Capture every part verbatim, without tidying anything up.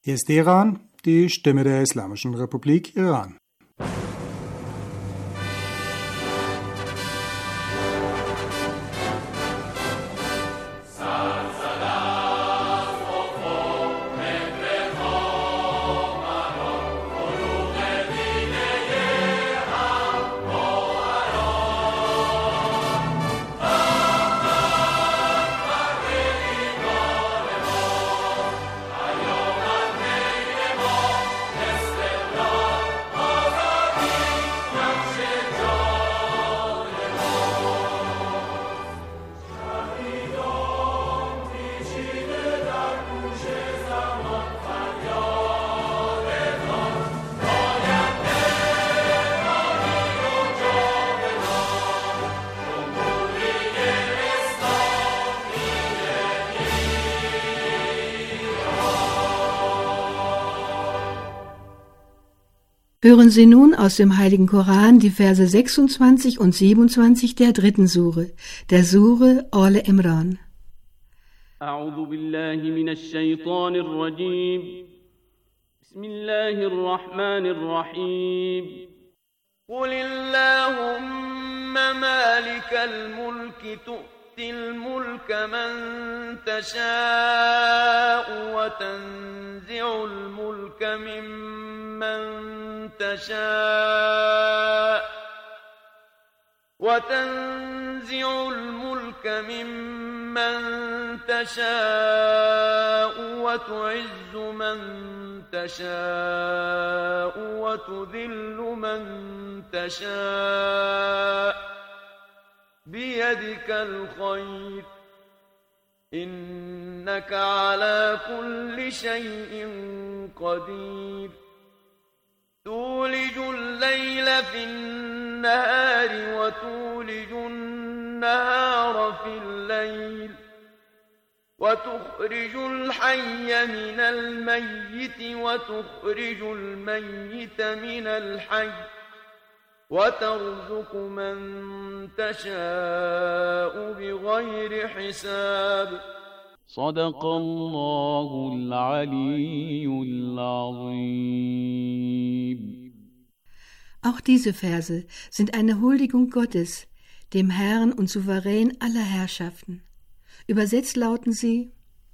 Hier ist Teheran, die Stimme der Islamischen Republik Iran. Hören Sie nun aus dem Heiligen Koran die Verse sechsundzwanzig und siebenundzwanzig der dritten Sure, der Sure Al Imran. أعوذ بالله من الشيطان الرجيم بسم الله الرحمن الرحيم قل اللهم مالك الملك تؤتي الملك من تشاء وتنزع الملك ممن تشاء وتنزع الملك ممن تشاء وتعز من تشاء وتذل من تشاء بيدك الخير إنك على كل شيء قدير تولج الليل في النهار وتولج النهار في الليل وتخرج الحي من الميت وتخرج الميت من الحي وترزق من تشاء بغير حساب صدق الله العلي العظيم. Auch diese Verse sind eine Huldigung Gottes, dem Herrn und Souverän aller Herrschaften. Übersetzt lauten sie: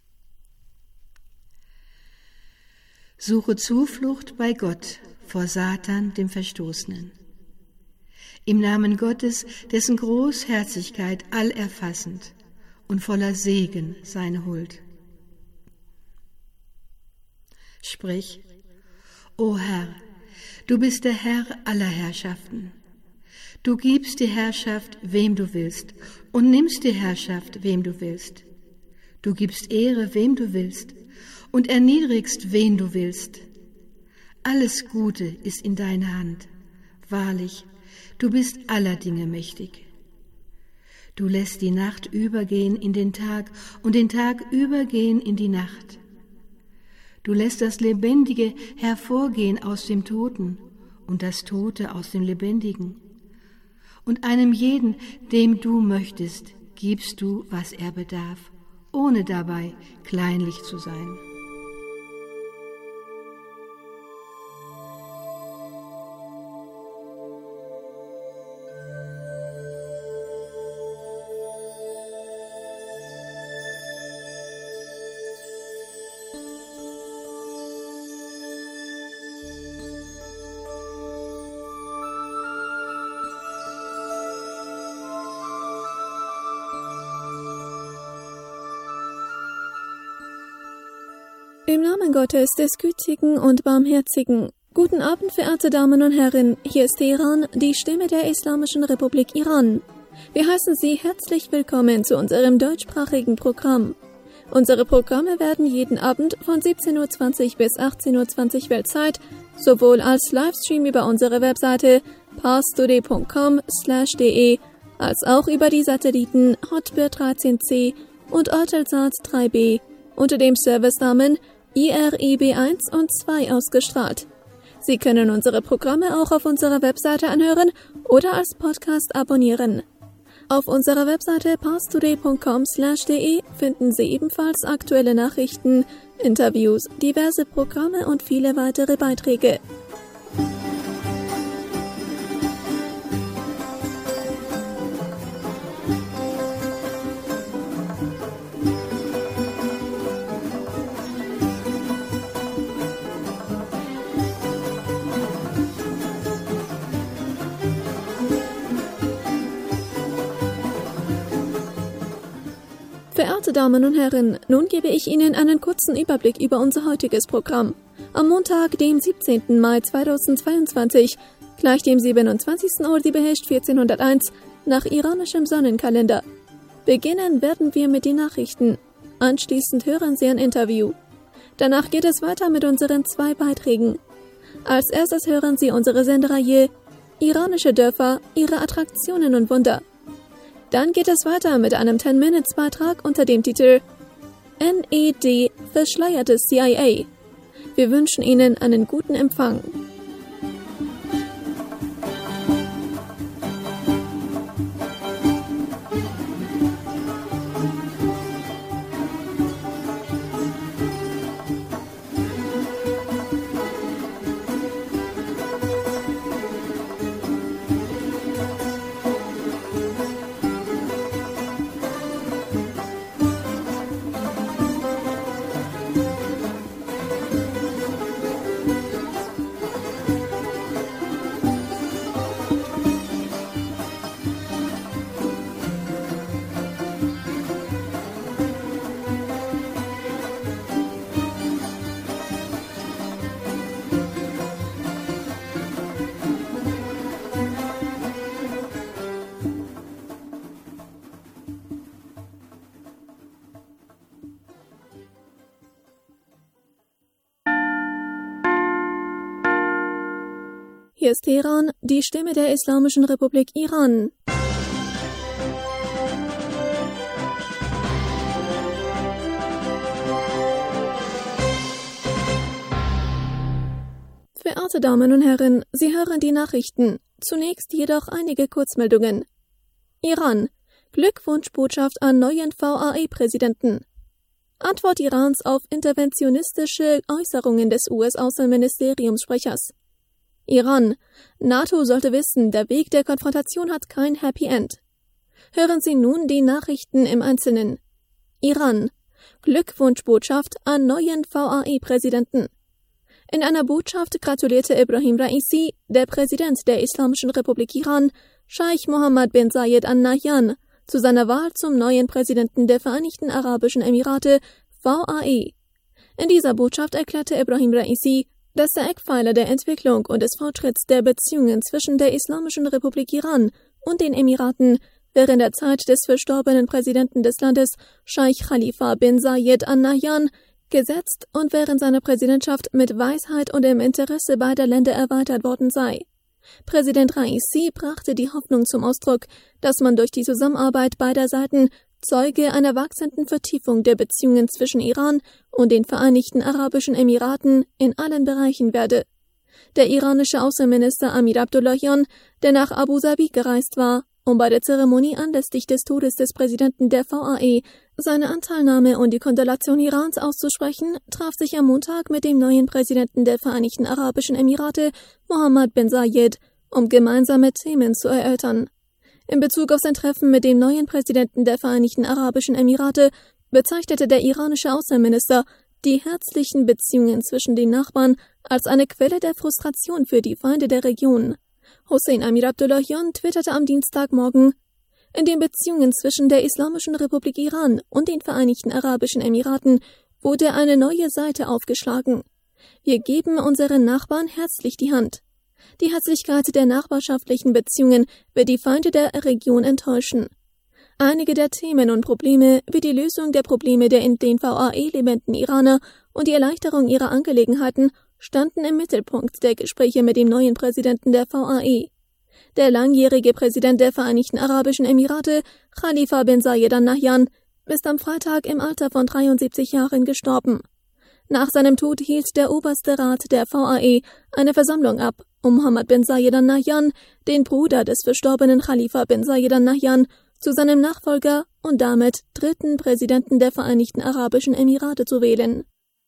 Suche Zuflucht bei Gott vor Satan, dem Verstoßenen. Im Namen Gottes, dessen Großherzigkeit allerfassend und voller Segen seine Huld. Sprich: O Herr, du bist der Herr aller Herrschaften. Du gibst die Herrschaft, wem du willst, und nimmst die Herrschaft, wem du willst. Du gibst Ehre, wem du willst, und erniedrigst, wen du willst. Alles Gute ist in deiner Hand. Wahrlich, du bist aller Dinge mächtig. Du lässt die Nacht übergehen in den Tag und den Tag übergehen in die Nacht. Du lässt das Lebendige hervorgehen aus dem Toten und das Tote aus dem Lebendigen. Und einem jeden, dem du möchtest, gibst du, was er bedarf, ohne dabei kleinlich zu sein. Im Namen Gottes, des Gütigen und Barmherzigen. Guten Abend, verehrte Damen und Herren. Hier ist Teheran, die Stimme der Islamischen Republik Iran. Wir heißen Sie herzlich willkommen zu unserem deutschsprachigen Programm. Unsere Programme werden jeden Abend von siebzehn Uhr zwanzig bis achtzehn Uhr zwanzig Weltzeit sowohl als Livestream über unsere Webseite parstoday punkt com slash de als auch über die Satelliten Hotbird dreizehn C und Eutelsat drei B unter dem Servicenamen I R I B eins und zwei ausgestrahlt. Sie können unsere Programme auch auf unserer Webseite anhören oder als Podcast abonnieren. Auf unserer Webseite parstoday punkt com slash de finden Sie ebenfalls aktuelle Nachrichten, Interviews, diverse Programme und viele weitere Beiträge. Verehrte Damen und Herren, nun gebe ich Ihnen einen kurzen Überblick über unser heutiges Programm. Am Montag, dem siebzehnten Mai zweitausendzweiundzwanzig, gleich dem siebenundzwanzigsten Ordibehesht vierzehnhunderteins nach iranischem Sonnenkalender. Beginnen werden wir mit den Nachrichten. Anschließend hören Sie ein Interview. Danach geht es weiter mit unseren zwei Beiträgen. Als erstes hören Sie unsere Sendereihe Iranische Dörfer, ihre Attraktionen und Wunder. Dann geht es weiter mit einem zehn-Minutes-Beitrag unter dem Titel N E D Verschleiertes C I A. Wir wünschen Ihnen einen guten Empfang. Hier ist Teheran, die Stimme der Islamischen Republik Iran. Verehrte Damen und Herren, Sie hören die Nachrichten. Zunächst jedoch einige Kurzmeldungen. Iran. Glückwunschbotschaft an neuen V A E-Präsidenten. Antwort Irans auf interventionistische Äußerungen des U S-Außenministeriumssprechers. Iran. NATO sollte wissen, der Weg der Konfrontation hat kein Happy End. Hören Sie nun die Nachrichten im Einzelnen. Iran. Glückwunschbotschaft an neuen V A E-Präsidenten. In einer Botschaft gratulierte Ebrahim Raisi, der Präsident der Islamischen Republik Iran, Scheich Mohammed bin Zayed Al Nahyan, zu seiner Wahl zum neuen Präsidenten der Vereinigten Arabischen Emirate, V A E. In dieser Botschaft erklärte Ebrahim Raisi, dass der Eckpfeiler der Entwicklung und des Fortschritts der Beziehungen zwischen der Islamischen Republik Iran und den Emiraten während der Zeit des verstorbenen Präsidenten des Landes, Scheich Khalifa bin Zayed Al Nahyan, gesetzt und während seiner Präsidentschaft mit Weisheit und im Interesse beider Länder erweitert worden sei. Präsident Raisi brachte die Hoffnung zum Ausdruck, dass man durch die Zusammenarbeit beider Seiten Zeuge einer wachsenden Vertiefung der Beziehungen zwischen Iran und den Vereinigten Arabischen Emiraten in allen Bereichen werde. Der iranische Außenminister Amir Abdullahian, der nach Abu Dhabi gereist war, um bei der Zeremonie anlässlich des Todes des Präsidenten der V A E seine Anteilnahme und die Kondolation Irans auszusprechen, traf sich am Montag mit dem neuen Präsidenten der Vereinigten Arabischen Emirate, Mohammed bin Zayed, um gemeinsame Themen zu erörtern. In Bezug auf sein Treffen mit dem neuen Präsidenten der Vereinigten Arabischen Emirate bezeichnete der iranische Außenminister die herzlichen Beziehungen zwischen den Nachbarn als eine Quelle der Frustration für die Feinde der Region. Hossein Amir Abdullahian twitterte am Dienstagmorgen: In den Beziehungen zwischen der Islamischen Republik Iran und den Vereinigten Arabischen Emiraten wurde eine neue Seite aufgeschlagen. Wir geben unseren Nachbarn herzlich die Hand. Die Herzlichkeit der nachbarschaftlichen Beziehungen wird die Feinde der Region enttäuschen. Einige der Themen und Probleme, wie die Lösung der Probleme der in den V A E lebenden Iraner und die Erleichterung ihrer Angelegenheiten, standen im Mittelpunkt der Gespräche mit dem neuen Präsidenten der V A E. Der langjährige Präsident der Vereinigten Arabischen Emirate, Khalifa bin Zayed Al Nahyan, ist am Freitag im Alter von dreiundsiebzig Jahren gestorben. Nach seinem Tod hielt der oberste Rat der V A E eine Versammlung ab, um Mohammed bin Zayed Al Nahyan, den Bruder des verstorbenen Khalifa bin Zayed Al Nahyan, zu seinem Nachfolger und damit dritten Präsidenten der Vereinigten Arabischen Emirate zu wählen.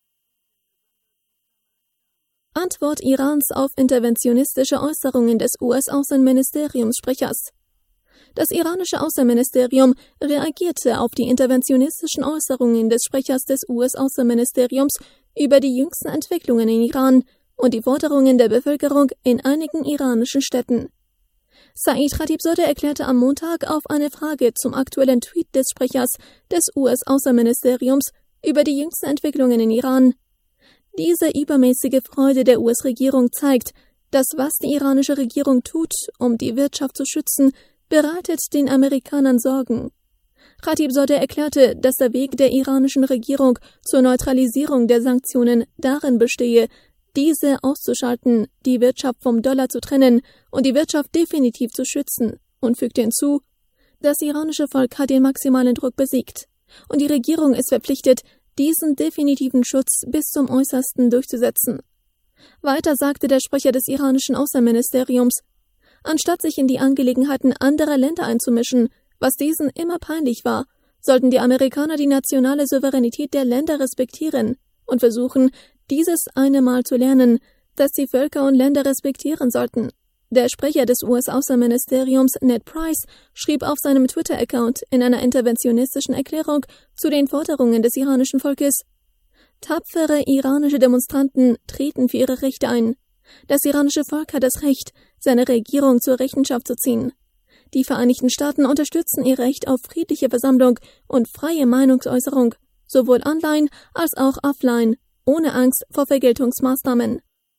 Antwort Irans auf interventionistische Äußerungen des U S-Außenministeriumssprechers. Das iranische Außenministerium reagierte auf die interventionistischen Äußerungen des Sprechers des U S-Außenministeriums über die jüngsten Entwicklungen in Iran und die Forderungen der Bevölkerung in einigen iranischen Städten. Said Khatibzadeh erklärte am Montag auf eine Frage zum aktuellen Tweet des Sprechers des U S-Außenministeriums über die jüngsten Entwicklungen in Iran: Diese übermäßige Freude der U S-Regierung zeigt, dass was die iranische Regierung tut, um die Wirtschaft zu schützen, bereitet den Amerikanern Sorgen. Khatibzadeh erklärte, dass der Weg der iranischen Regierung zur Neutralisierung der Sanktionen darin bestehe, diese auszuschalten, die Wirtschaft vom Dollar zu trennen und die Wirtschaft definitiv zu schützen, und fügte hinzu: Das iranische Volk hat den maximalen Druck besiegt, und die Regierung ist verpflichtet, diesen definitiven Schutz bis zum Äußersten durchzusetzen. Weiter sagte der Sprecher des iranischen Außenministeriums: Anstatt sich in die Angelegenheiten anderer Länder einzumischen, was diesen immer peinlich war, sollten die Amerikaner die nationale Souveränität der Länder respektieren und versuchen, dieses eine Mal zu lernen, dass sie Völker und Länder respektieren sollten. Der Sprecher des U S-Außenministeriums, Ned Price, schrieb auf seinem Twitter-Account in einer interventionistischen Erklärung zu den Forderungen des iranischen Volkes: Tapfere iranische Demonstranten treten für ihre Rechte ein. Das iranische Volk hat das Recht, seine Regierung zur Rechenschaft zu ziehen. Die Vereinigten Staaten unterstützen ihr Recht auf friedliche Versammlung und freie Meinungsäußerung, sowohl online als auch offline, ohne Angst vor Vergeltungsmaßnahmen.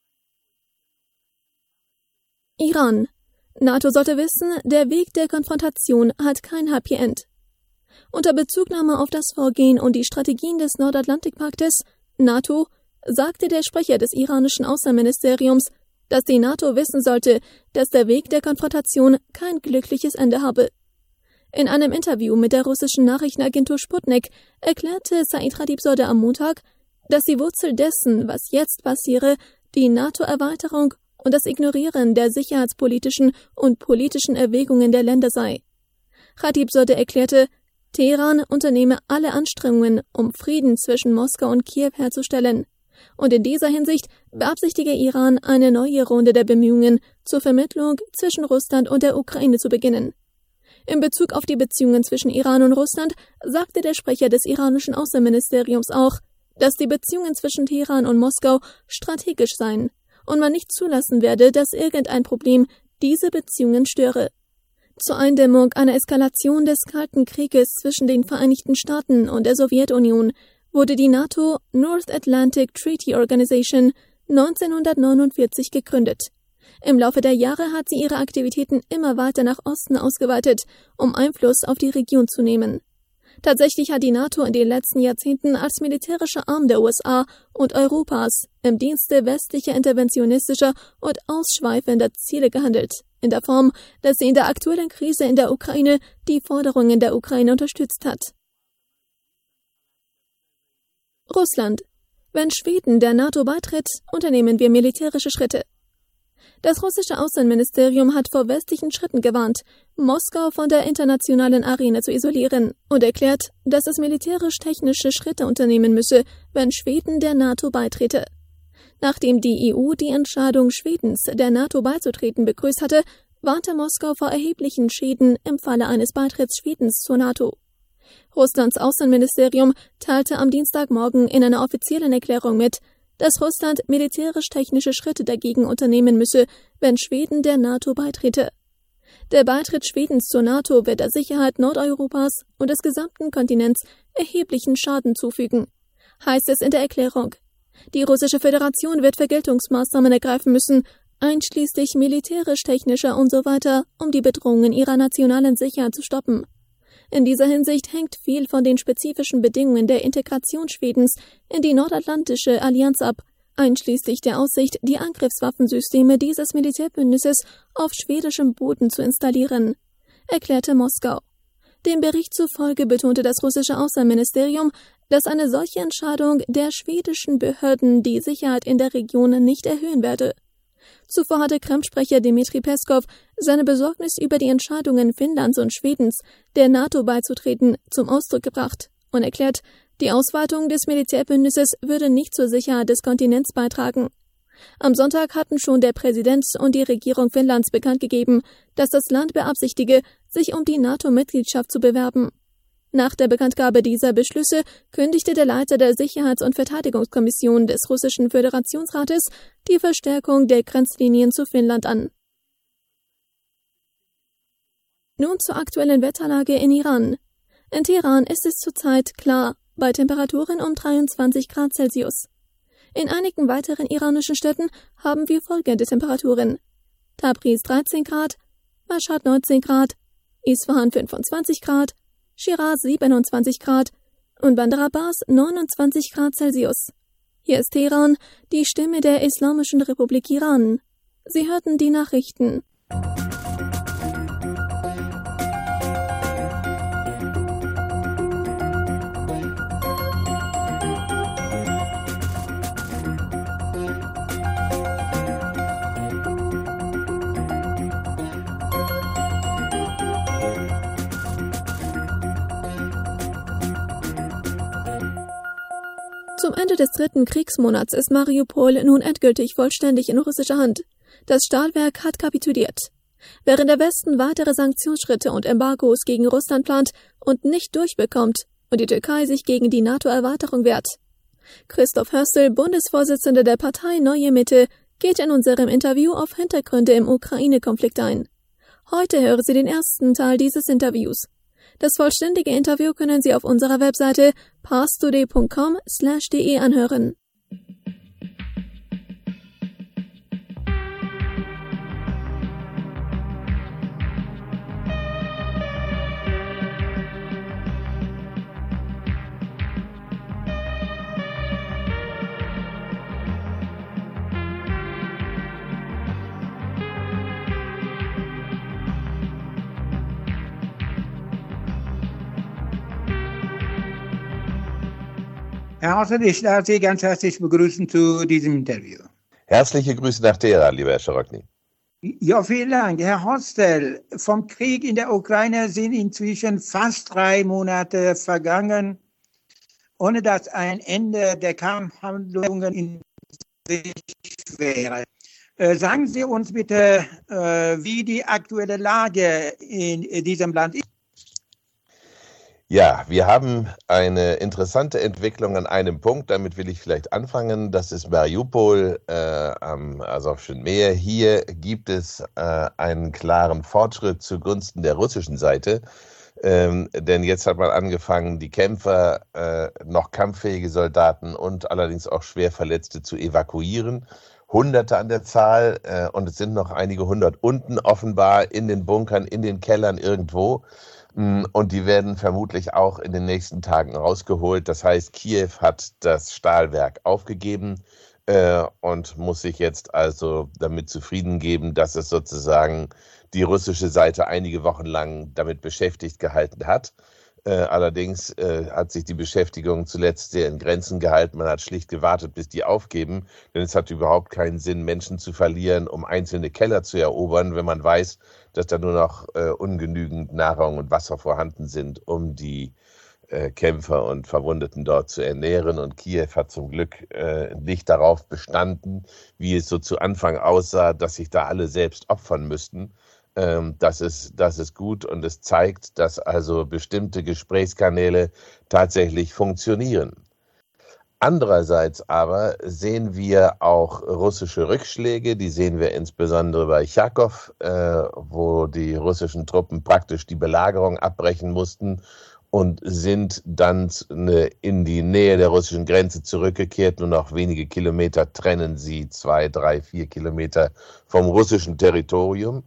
Iran. NATO sollte wissen, der Weg der Konfrontation hat kein Happy End. Unter Bezugnahme auf das Vorgehen und die Strategien des Nordatlantikpaktes, NATO, sagte der Sprecher des iranischen Außenministeriums, dass die NATO wissen sollte, dass der Weg der Konfrontation kein glückliches Ende habe. In einem Interview mit der russischen Nachrichtenagentur Sputnik erklärte Said Khatibzadeh am Montag, dass die Wurzel dessen, was jetzt passiere, die NATO-Erweiterung und das Ignorieren der sicherheitspolitischen und politischen Erwägungen der Länder sei. Khatibzadeh erklärte, Teheran unternehme alle Anstrengungen, um Frieden zwischen Moskau und Kiew herzustellen. Und in dieser Hinsicht beabsichtige Iran, eine neue Runde der Bemühungen zur Vermittlung zwischen Russland und der Ukraine zu beginnen. In Bezug auf die Beziehungen zwischen Iran und Russland sagte der Sprecher des iranischen Außenministeriums auch, dass die Beziehungen zwischen Teheran und Moskau strategisch seien und man nicht zulassen werde, dass irgendein Problem diese Beziehungen störe. Zur Eindämmung einer Eskalation des Kalten Krieges zwischen den Vereinigten Staaten und der Sowjetunion wurde die NATO North Atlantic Treaty Organization neunzehnhundertneunundvierzig gegründet. Im Laufe der Jahre hat sie ihre Aktivitäten immer weiter nach Osten ausgeweitet, um Einfluss auf die Region zu nehmen. Tatsächlich hat die NATO in den letzten Jahrzehnten als militärischer Arm der U S A und Europas im Dienste westlicher interventionistischer und ausschweifender Ziele gehandelt, in der Form, dass sie in der aktuellen Krise in der Ukraine die Forderungen der Ukraine unterstützt hat. Russland. Wenn Schweden der NATO beitritt, unternehmen wir militärische Schritte. Das russische Außenministerium hat vor westlichen Schritten gewarnt, Moskau von der internationalen Arena zu isolieren und erklärt, dass es militärisch-technische Schritte unternehmen müsse, wenn Schweden der NATO beitrete. Nachdem die E U die Entscheidung Schwedens, der NATO beizutreten, begrüßt hatte, warnte Moskau vor erheblichen Schäden im Falle eines Beitritts Schwedens zur NATO. Russlands Außenministerium teilte am Dienstagmorgen in einer offiziellen Erklärung mit, dass Russland militärisch-technische Schritte dagegen unternehmen müsse, wenn Schweden der NATO beitrete. Der Beitritt Schwedens zur NATO wird der Sicherheit Nordeuropas und des gesamten Kontinents erheblichen Schaden zufügen, heißt es in der Erklärung. Die russische Föderation wird Vergeltungsmaßnahmen ergreifen müssen, einschließlich militärisch-technischer und so weiter, um die Bedrohungen ihrer nationalen Sicherheit zu stoppen. In dieser Hinsicht hängt viel von den spezifischen Bedingungen der Integration Schwedens in die Nordatlantische Allianz ab, einschließlich der Aussicht, die Angriffswaffensysteme dieses Militärbündnisses auf schwedischem Boden zu installieren, erklärte Moskau. Dem Bericht zufolge betonte das russische Außenministerium, dass eine solche Entscheidung der schwedischen Behörden die Sicherheit in der Region nicht erhöhen werde. Zuvor hatte Kreml-Sprecher Dmitri Peskov seine Besorgnis über die Entscheidungen Finnlands und Schwedens, der NATO beizutreten, zum Ausdruck gebracht und erklärt, die Ausweitung des Militärbündnisses würde nicht zur Sicherheit des Kontinents beitragen. Am Sonntag hatten schon der Präsident und die Regierung Finnlands bekannt gegeben, dass das Land beabsichtige, sich um die NATO-Mitgliedschaft zu bewerben. Nach der Bekanntgabe dieser Beschlüsse kündigte der Leiter der Sicherheits- und Verteidigungskommission des Russischen Föderationsrates die Verstärkung der Grenzlinien zu Finnland an. Nun zur aktuellen Wetterlage in Iran. In Teheran ist es zurzeit klar, bei Temperaturen um dreiundzwanzig Grad Celsius. In einigen weiteren iranischen Städten haben wir folgende Temperaturen: Tabriz dreizehn Grad, Mashhad neunzehn Grad, Isfahan fünfundzwanzig Grad, Shiraz siebenundzwanzig Grad und Bandar Abbas neunundzwanzig Grad Celsius. Hier ist Teheran, die Stimme der Islamischen Republik Iran. Sie hörten die Nachrichten. Zum Ende des dritten Kriegsmonats ist Mariupol nun endgültig vollständig in russischer Hand. Das Stahlwerk hat kapituliert. Während der Westen weitere Sanktionsschritte und Embargos gegen Russland plant und nicht durchbekommt und die Türkei sich gegen die NATO-Erweiterung wehrt. Christoph Hörstel, Bundesvorsitzender der Partei Neue Mitte, geht in unserem Interview auf Hintergründe im Ukraine-Konflikt ein. Heute hören Sie den ersten Teil dieses Interviews. Das vollständige Interview können Sie auf unserer Webseite parstoday punkt com slash de anhören. Herr Horstel, ich darf Sie ganz herzlich begrüßen zu diesem Interview. Herzliche Grüße nach Teheran, lieber Herr Scharokny. Ja, vielen Dank. Herr Horstel, vom Krieg in der Ukraine sind inzwischen fast drei Monate vergangen, ohne dass ein Ende der Kampfhandlungen in Sicht wäre. Äh, sagen Sie uns bitte, äh, wie die aktuelle Lage in, in diesem Land ist. Ja, wir haben eine interessante Entwicklung an einem Punkt, damit will ich vielleicht anfangen. Das ist Mariupol äh, am Asowschen Meer. Hier gibt es äh, einen klaren Fortschritt zugunsten der russischen Seite. Ähm, denn jetzt hat man angefangen, die Kämpfer, äh, noch kampffähige Soldaten und allerdings auch Schwerverletzte zu evakuieren. Hunderte an der Zahl äh, und es sind noch einige hundert unten offenbar in den Bunkern, in den Kellern irgendwo. Und die werden vermutlich auch in den nächsten Tagen rausgeholt. Das heißt, Kiew hat das Stahlwerk aufgegeben äh, und muss sich jetzt also damit zufrieden geben, dass es sozusagen die russische Seite einige Wochen lang damit beschäftigt gehalten hat. Äh, allerdings äh, hat sich die Beschäftigung zuletzt sehr in Grenzen gehalten. Man hat schlicht gewartet, bis die aufgeben, denn es hat überhaupt keinen Sinn, Menschen zu verlieren, um einzelne Keller zu erobern, wenn man weiß, dass da nur noch äh, ungenügend Nahrung und Wasser vorhanden sind, um die äh, Kämpfer und Verwundeten dort zu ernähren. Und Kiew hat zum Glück äh, nicht darauf bestanden, wie es so zu Anfang aussah, dass sich da alle selbst opfern müssten. Ähm, das ist, das ist gut und es zeigt, dass also bestimmte Gesprächskanäle tatsächlich funktionieren. Andererseits aber sehen wir auch russische Rückschläge, die sehen wir insbesondere bei Charkow, äh, wo die russischen Truppen praktisch die Belagerung abbrechen mussten und sind dann in die Nähe der russischen Grenze zurückgekehrt. Nur noch wenige Kilometer trennen sie, zwei, drei, vier Kilometer vom russischen Territorium.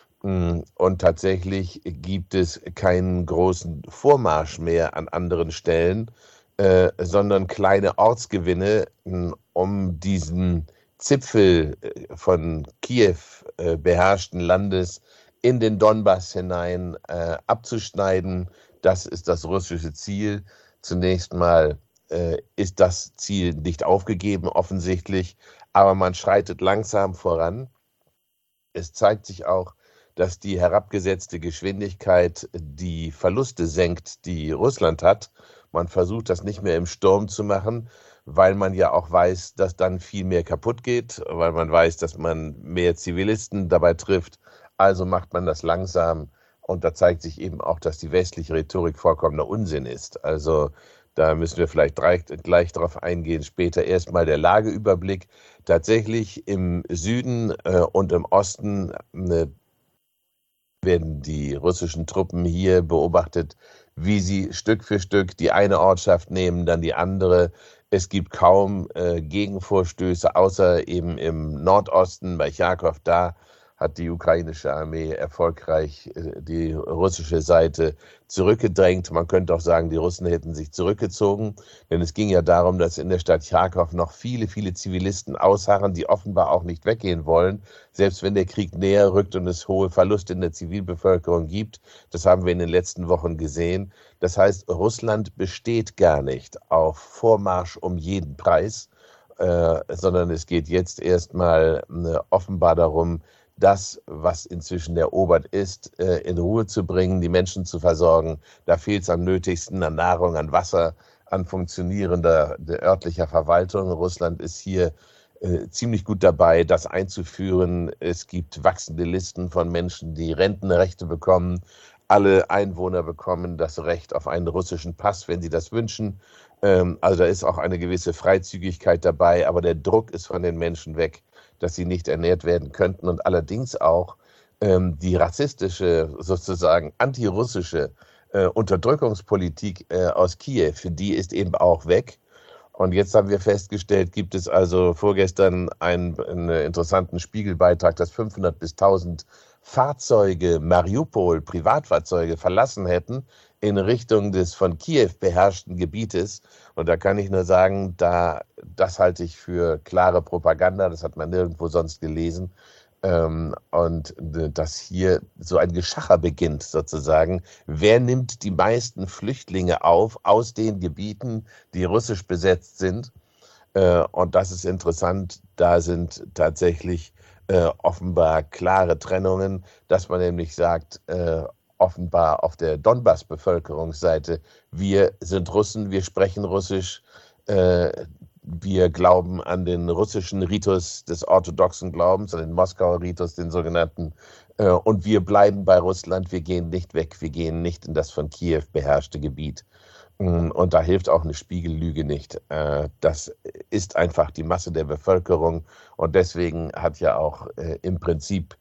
Und tatsächlich gibt es keinen großen Vormarsch mehr an anderen Stellen, Äh, sondern kleine Ortsgewinne, um diesen Zipfel von Kiew äh, beherrschten Landes in den Donbass hinein äh, abzuschneiden. Das ist das russische Ziel. Zunächst mal äh, ist das Ziel nicht aufgegeben, offensichtlich, aber man schreitet langsam voran. es zeigt sich auch, dass die herabgesetzte Geschwindigkeit die Verluste senkt, die Russland hat. Man versucht das nicht mehr im Sturm zu machen, weil man ja auch weiß, dass dann viel mehr kaputt geht, weil man weiß, dass man mehr Zivilisten dabei trifft. Also macht man das langsam und da zeigt sich eben auch, dass die westliche Rhetorik vollkommener Unsinn ist. Also da müssen wir vielleicht gleich, gleich darauf eingehen. Später erstmal der Lageüberblick. Tatsächlich im Süden äh, und im Osten äh, werden die russischen Truppen hier beobachtet, wie sie Stück für Stück die eine Ortschaft nehmen, dann die andere. Es gibt kaum äh, Gegenvorstöße, außer eben im Nordosten bei Charkow. Da hat die ukrainische Armee erfolgreich äh, die russische Seite zurückgedrängt. Man könnte auch sagen, die Russen hätten sich zurückgezogen, denn es ging ja darum, dass in der Stadt Charkow noch viele, viele Zivilisten ausharren, die offenbar auch nicht weggehen wollen, selbst wenn der Krieg näher rückt und es hohe Verluste in der Zivilbevölkerung gibt. Das haben wir in den letzten Wochen gesehen. Das heißt, Russland besteht gar nicht auf Vormarsch um jeden Preis, äh, sondern es geht jetzt erstmal äh, offenbar darum, das, was inzwischen erobert ist, in Ruhe zu bringen, die Menschen zu versorgen. Da fehlt es am nötigsten an Nahrung, an Wasser, an funktionierender örtlicher Verwaltung. Russland ist hier äh, ziemlich gut dabei, das einzuführen. Es gibt wachsende Listen von Menschen, die Rentenrechte bekommen. Alle Einwohner bekommen das Recht auf einen russischen Pass, wenn sie das wünschen. Ähm, also da ist auch eine gewisse Freizügigkeit dabei, aber der Druck ist von den Menschen weg, dass sie nicht ernährt werden könnten und allerdings auch ähm, die rassistische, sozusagen antirussische äh, Unterdrückungspolitik äh, aus Kiew, die ist eben auch weg. Und jetzt haben wir festgestellt, gibt es also vorgestern einen, einen interessanten Spiegelbeitrag, dass fünfhundert bis tausend Fahrzeuge Mariupol, Privatfahrzeuge, verlassen hätten in Richtung des von Kiew beherrschten Gebietes. Und da kann ich nur sagen, da, das halte ich für klare Propaganda, das hat man nirgendwo sonst gelesen. Ähm, und dass hier so ein Geschacher beginnt sozusagen. Wer nimmt die meisten Flüchtlinge auf aus den Gebieten, die russisch besetzt sind? Äh, und das ist interessant, da sind tatsächlich äh, offenbar klare Trennungen, dass man nämlich sagt, äh, offenbar auf der Donbass-Bevölkerungsseite, wir sind Russen, wir sprechen Russisch, äh, wir glauben an den russischen Ritus des orthodoxen Glaubens, an den Moskauer Ritus, den sogenannten, äh, und wir bleiben bei Russland, wir gehen nicht weg, wir gehen nicht in das von Kiew beherrschte Gebiet. Und da hilft auch eine Spiegellüge nicht. Das ist einfach die Masse der Bevölkerung und deswegen hat ja auch im Prinzip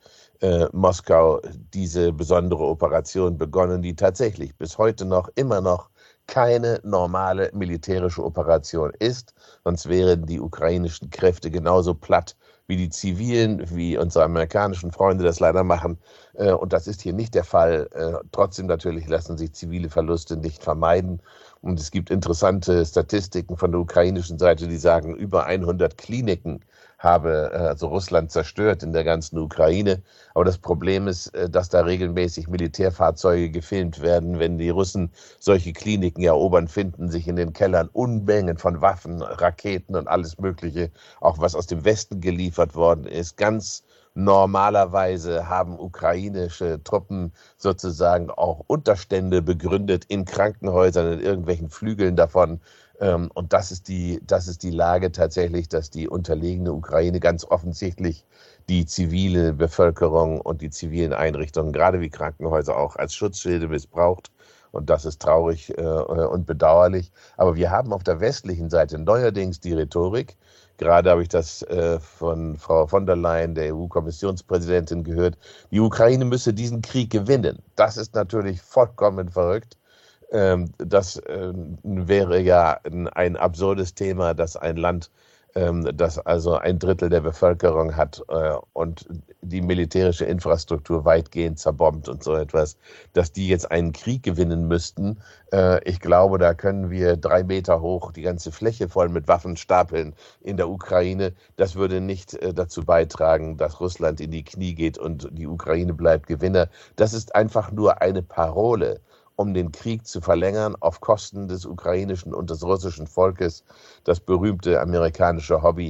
Moskau diese besondere Operation begonnen, die tatsächlich bis heute noch immer noch keine normale militärische Operation ist. Sonst wären die ukrainischen Kräfte genauso platt wie die zivilen, wie unsere amerikanischen Freunde das leider machen. Und das ist hier nicht der Fall. Trotzdem natürlich lassen sich zivile Verluste nicht vermeiden. Und es gibt interessante Statistiken von der ukrainischen Seite, die sagen, über hundert Kliniken habe also Russland zerstört in der ganzen Ukraine. Aber das Problem ist, dass da regelmäßig Militärfahrzeuge gefilmt werden. Wenn die Russen solche Kliniken erobern, finden sich in den Kellern Unmengen von Waffen, Raketen und alles Mögliche, auch was aus dem Westen geliefert worden ist. Ganz normalerweise haben ukrainische Truppen sozusagen auch Unterstände begründet in Krankenhäusern, in irgendwelchen Flügeln davon. Und das ist die, das ist die Lage tatsächlich, dass die unterlegene Ukraine ganz offensichtlich die zivile Bevölkerung und die zivilen Einrichtungen, gerade wie Krankenhäuser, auch als Schutzschilde missbraucht. Und das ist traurig äh, und bedauerlich. Aber wir haben auf der westlichen Seite neuerdings die Rhetorik. Gerade habe ich das äh, von Frau von der Leyen, der E U-Kommissionspräsidentin, gehört. Die Ukraine müsse diesen Krieg gewinnen. Das ist natürlich vollkommen verrückt. Ähm, das äh, wäre ja ein, ein absurdes Thema, dass ein Land, ähm, das also ein Drittel der Bevölkerung hat äh, und die militärische Infrastruktur weitgehend zerbombt und so etwas, dass die jetzt einen Krieg gewinnen müssten. Äh, ich glaube, da können wir drei Meter hoch die ganze Fläche voll mit Waffen stapeln in der Ukraine. Das würde nicht äh, dazu beitragen, dass Russland in die Knie geht und die Ukraine bleibt Gewinner. Das ist einfach nur eine Parole, um den Krieg zu verlängern auf Kosten des ukrainischen und des russischen Volkes. Das berühmte amerikanische Hobby,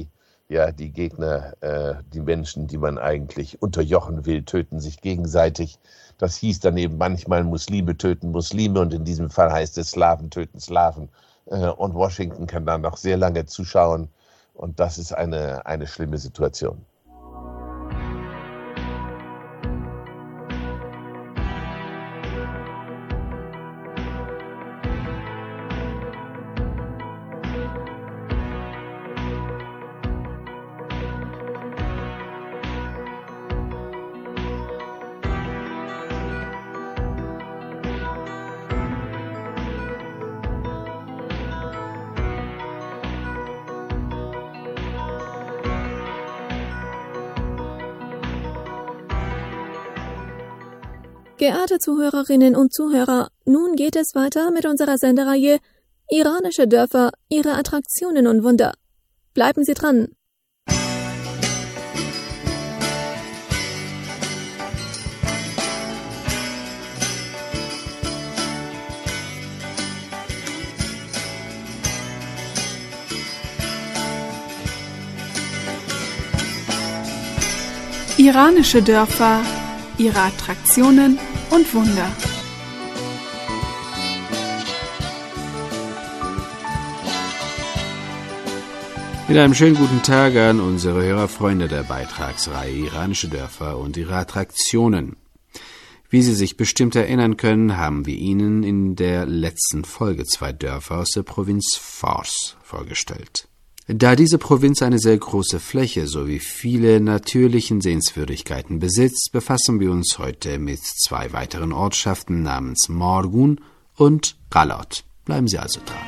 ja, die Gegner, äh, die Menschen, die man eigentlich unterjochen will, töten sich gegenseitig. Das hieß dann eben manchmal Muslime töten Muslime und in diesem Fall heißt es Slawen töten Slawen. Äh, und Washington kann dann noch sehr lange zuschauen und das ist eine, eine schlimme Situation. Geehrte Zuhörerinnen und Zuhörer, nun geht es weiter mit unserer Sendereihe Iranische Dörfer, ihre Attraktionen und Wunder. Bleiben Sie dran! Iranische Dörfer, ihre Attraktionen und Wunder. Mit einem schönen guten Tag an unsere Hörerfreunde der Beitragsreihe Iranische Dörfer und ihre Attraktionen. Wie Sie sich bestimmt erinnern können, haben wir Ihnen in der letzten Folge zwei Dörfer aus der Provinz Fars vorgestellt. Da diese Provinz eine sehr große Fläche sowie viele natürlichen Sehenswürdigkeiten besitzt, befassen wir uns heute mit zwei weiteren Ortschaften namens Morgun und Galot. Bleiben Sie also dran.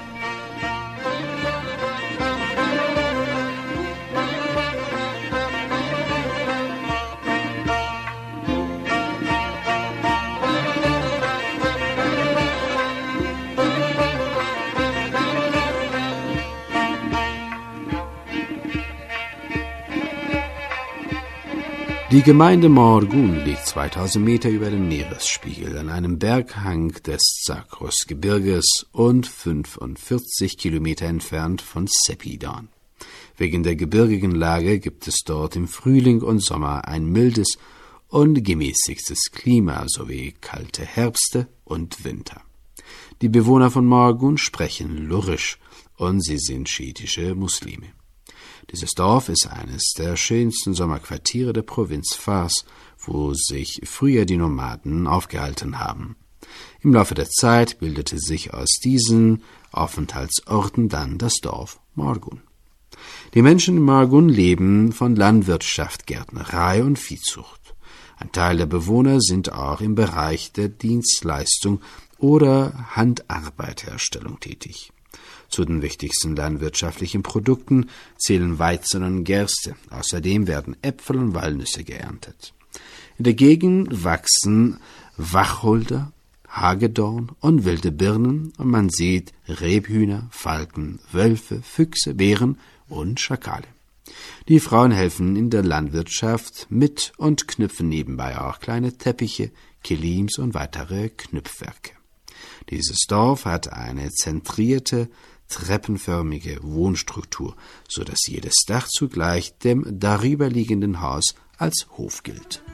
Die Gemeinde Morgun liegt zweitausend Meter über dem Meeresspiegel an einem Berghang des Zagros-Gebirges und fünfundvierzig Kilometer entfernt von Sepidon. Wegen der gebirgigen Lage gibt es dort im Frühling und Sommer ein mildes und gemäßigtes Klima sowie kalte Herbste und Winter. Die Bewohner von Morgun sprechen Lurisch und sie sind schiitische Muslime. Dieses Dorf ist eines der schönsten Sommerquartiere der Provinz Fars, wo sich früher die Nomaden aufgehalten haben. Im Laufe der Zeit bildete sich aus diesen Aufenthaltsorten dann das Dorf Morgun. Die Menschen in Morgun leben von Landwirtschaft, Gärtnerei und Viehzucht. Ein Teil der Bewohner sind auch im Bereich der Dienstleistung oder Handarbeiterstellung tätig. Zu den wichtigsten landwirtschaftlichen Produkten zählen Weizen und Gerste. Außerdem werden Äpfel und Walnüsse geerntet. In der Gegend wachsen Wacholder, Hagedorn und wilde Birnen und man sieht Rebhühner, Falken, Wölfe, Füchse, Bären und Schakale. Die Frauen helfen in der Landwirtschaft mit und knüpfen nebenbei auch kleine Teppiche, Kilims und weitere Knüpfwerke. Dieses Dorf hat eine zentrierte, treppenförmige Wohnstruktur, so dass jedes Dach zugleich dem darüberliegenden Haus als Hof gilt.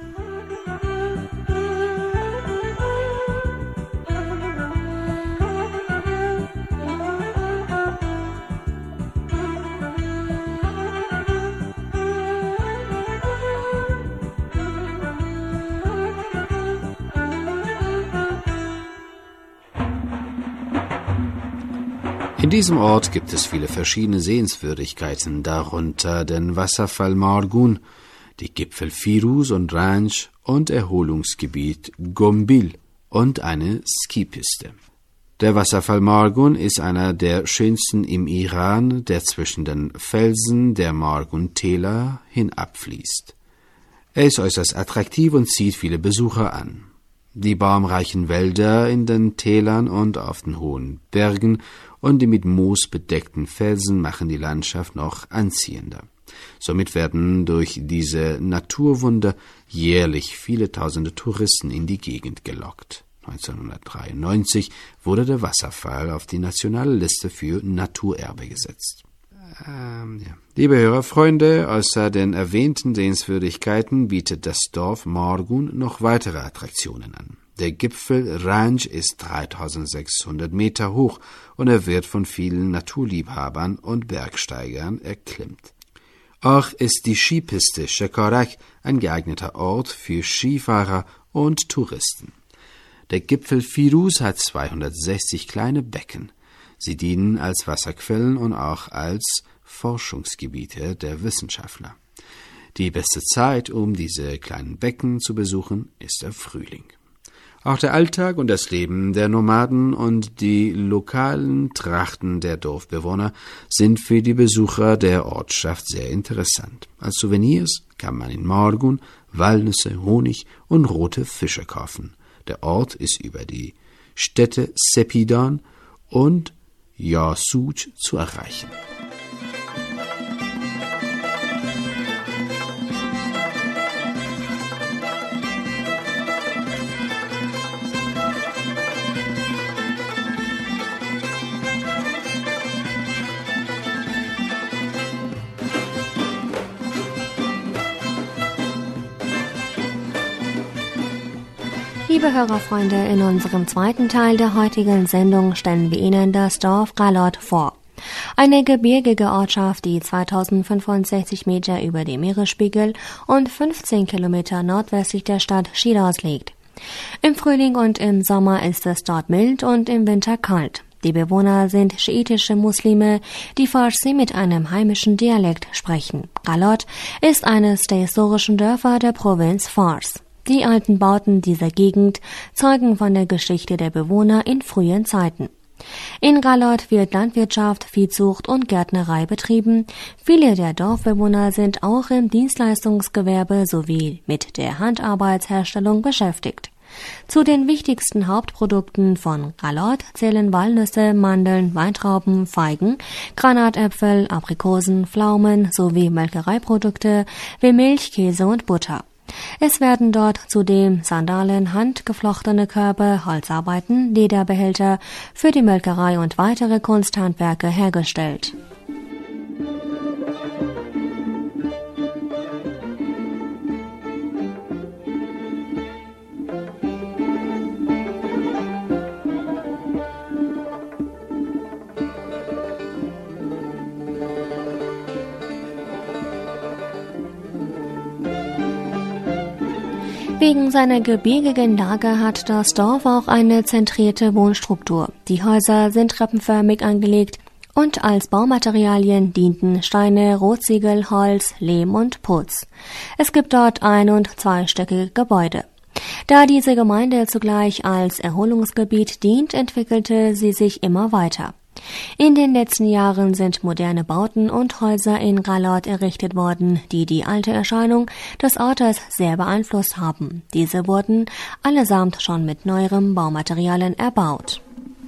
In diesem Ort gibt es viele verschiedene Sehenswürdigkeiten, darunter den Wasserfall Morgun, die Gipfel Firuz und Ranch und Erholungsgebiet Gombil und eine Skipiste. Der Wasserfall Morgun ist einer der schönsten im Iran, der zwischen den Felsen der Morgun-Täler hinabfließt. Er ist äußerst attraktiv und zieht viele Besucher an. Die baumreichen Wälder in den Tälern und auf den hohen Bergen und die mit Moos bedeckten Felsen machen die Landschaft noch anziehender. Somit werden durch diese Naturwunder jährlich viele tausende Touristen in die Gegend gelockt. neunzehnhundertdreiundneunzig wurde der Wasserfall auf die nationale Liste für Naturerbe gesetzt. Ähm, ja. Liebe Hörerfreunde, außer den erwähnten Sehenswürdigkeiten bietet das Dorf Morgun noch weitere Attraktionen an. Der Gipfel Ranj ist dreitausendsechshundert Meter hoch und er wird von vielen Naturliebhabern und Bergsteigern erklimmt. Auch ist die Skipiste Shekarak ein geeigneter Ort für Skifahrer und Touristen. Der Gipfel Firuz hat zweihundertsechzig kleine Becken. Sie dienen als Wasserquellen und auch als Forschungsgebiete der Wissenschaftler. Die beste Zeit, um diese kleinen Becken zu besuchen, ist der Frühling. Auch der Alltag und das Leben der Nomaden und die lokalen Trachten der Dorfbewohner sind für die Besucher der Ortschaft sehr interessant. Als Souvenirs kann man in Morgun Walnüsse, Honig und rote Fische kaufen. Der Ort ist über die Städte Sepidon und Yasuj zu erreichen. Liebe Hörerfreunde, in unserem zweiten Teil der heutigen Sendung stellen wir Ihnen das Dorf Galot vor. Eine gebirgige Ortschaft, die zweitausendfünfundsechzig Meter über dem Meeresspiegel und fünfzehn Kilometer nordwestlich der Stadt Shiraz liegt. Im Frühling und im Sommer ist es dort mild und im Winter kalt. Die Bewohner sind schiitische Muslime, die Farsi mit einem heimischen Dialekt sprechen. Galot ist eines der historischen Dörfer der Provinz Fars. Die alten Bauten dieser Gegend zeugen von der Geschichte der Bewohner in frühen Zeiten. In Galot wird Landwirtschaft, Viehzucht und Gärtnerei betrieben. Viele der Dorfbewohner sind auch im Dienstleistungsgewerbe sowie mit der Handarbeitsherstellung beschäftigt. Zu den wichtigsten Hauptprodukten von Galot zählen Walnüsse, Mandeln, Weintrauben, Feigen, Granatäpfel, Aprikosen, Pflaumen sowie Molkereiprodukte wie Milch, Käse und Butter. Es werden dort zudem Sandalen, handgeflochtene Körbe, Holzarbeiten, Lederbehälter für die Molkerei und weitere Kunsthandwerke hergestellt. Wegen seiner gebirgigen Lage hat das Dorf auch eine zentrierte Wohnstruktur. Die Häuser sind treppenförmig angelegt und als Baumaterialien dienten Steine, Rotziegel, Holz, Lehm und Putz. Es gibt dort ein- und zweistöckige Gebäude. Da diese Gemeinde zugleich als Erholungsgebiet dient, entwickelte sie sich immer weiter. In den letzten Jahren sind moderne Bauten und Häuser in Galot errichtet worden, die die alte Erscheinung des Ortes sehr beeinflusst haben. Diese wurden allesamt schon mit neueren Baumaterialien erbaut.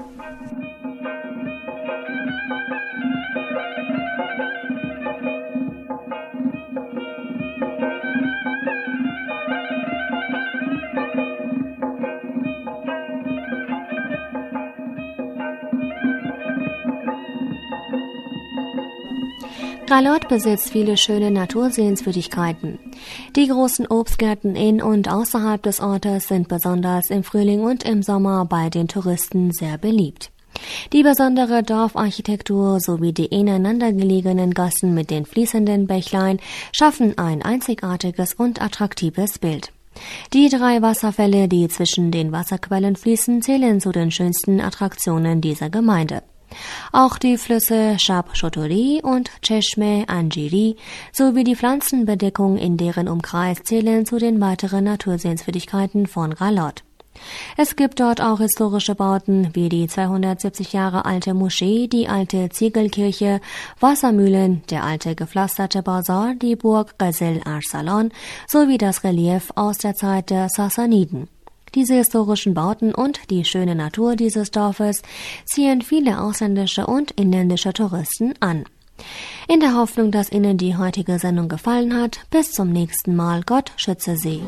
Galot besitzt viele schöne Natursehenswürdigkeiten. Die großen Obstgärten in und außerhalb des Ortes sind besonders im Frühling und im Sommer bei den Touristen sehr beliebt. Die besondere Dorfarchitektur sowie die ineinander gelegenen Gassen mit den fließenden Bächlein schaffen ein einzigartiges und attraktives Bild. Die drei Wasserfälle, die zwischen den Wasserquellen fließen, zählen zu den schönsten Attraktionen dieser Gemeinde. Auch die Flüsse Shab Chotori und Cheshme Anjiri sowie die Pflanzenbedeckung in deren Umkreis zählen zu den weiteren Natursehenswürdigkeiten von Galot. Es gibt dort auch historische Bauten wie die zweihundertsiebzig Jahre alte Moschee, die alte Ziegelkirche, Wassermühlen, der alte gepflasterte Bazar, die Burg Ghazal Arsalan sowie das Relief aus der Zeit der Sassaniden. Diese historischen Bauten und die schöne Natur dieses Dorfes ziehen viele ausländische und inländische Touristen an. In der Hoffnung, dass Ihnen die heutige Sendung gefallen hat, bis zum nächsten Mal. Gott schütze Sie.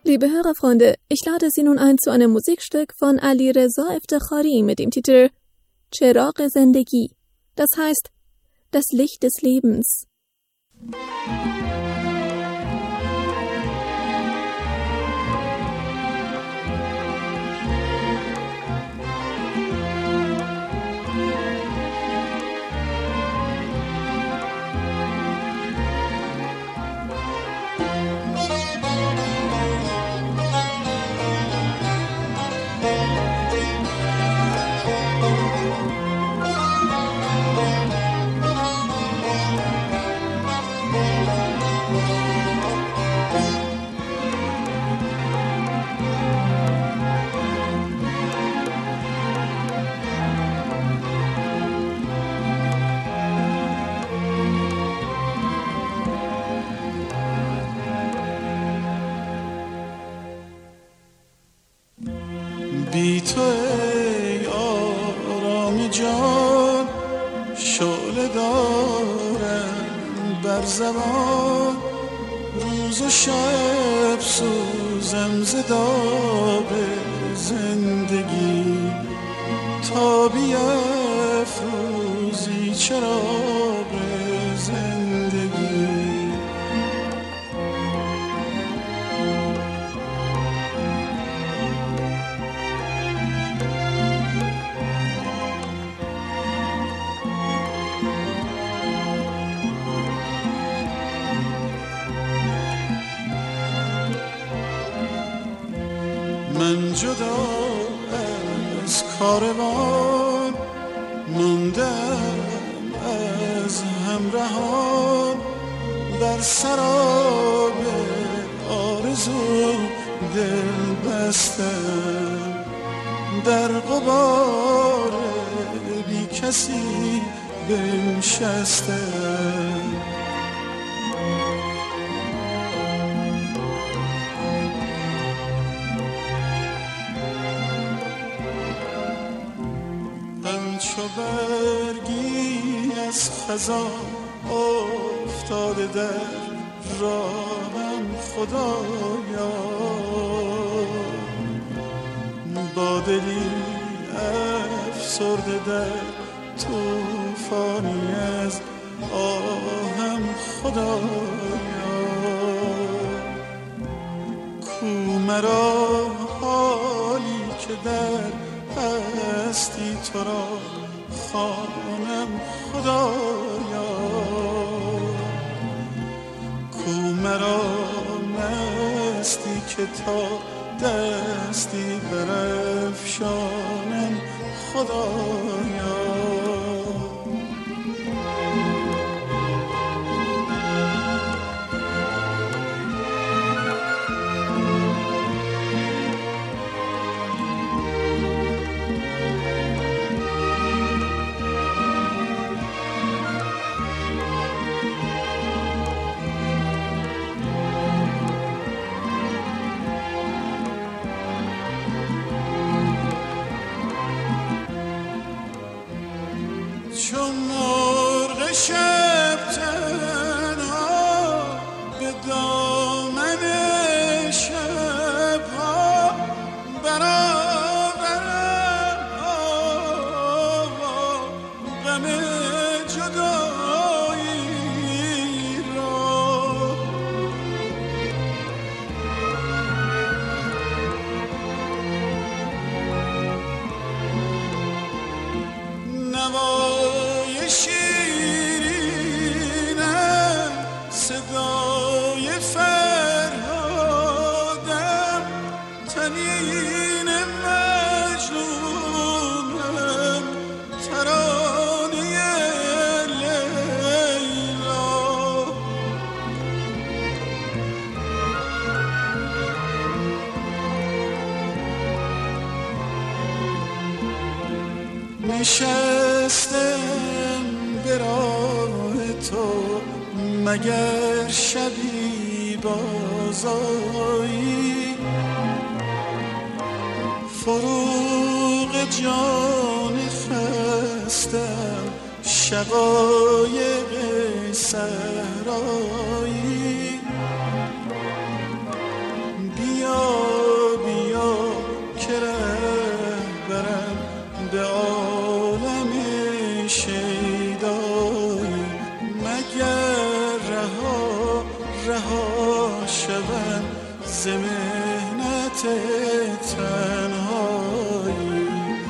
Liebe Hörerfreunde, ich lade Sie nun ein zu einem Musikstück von Ali Reza Eftekhari mit dem Titel Cheragh Zendegi. Das heißt, das Licht des Lebens. بی تو ای آرام جان شعله دارم بر زبان روز و شب سوزم ز داغ زندگی تا بیفروزی چراغ زندگی من جدا از کاروان موندم از همراهان در سراب آرزو دل بستم در غبار بی کسی بنشستم همچو برگی از خزان افتاده در راهم خدایا با دلی افسرده در طوفانی از آهم خدایا کو مرا حالی که در هستی تو را خوانم خدایا کو مرا مستی که تا دستی برافشانم خدایا چون مرغ شب تنها به دامن شبها برآورم غم جدایی را نوای شیرینم صدای فرهادم تنین مجنونم ترانه لیلا نشستم به راه تو مگر شبی بازایی فروغ جان خستم شقایق صحرایی بیا عاشقم ز محنت تنهایی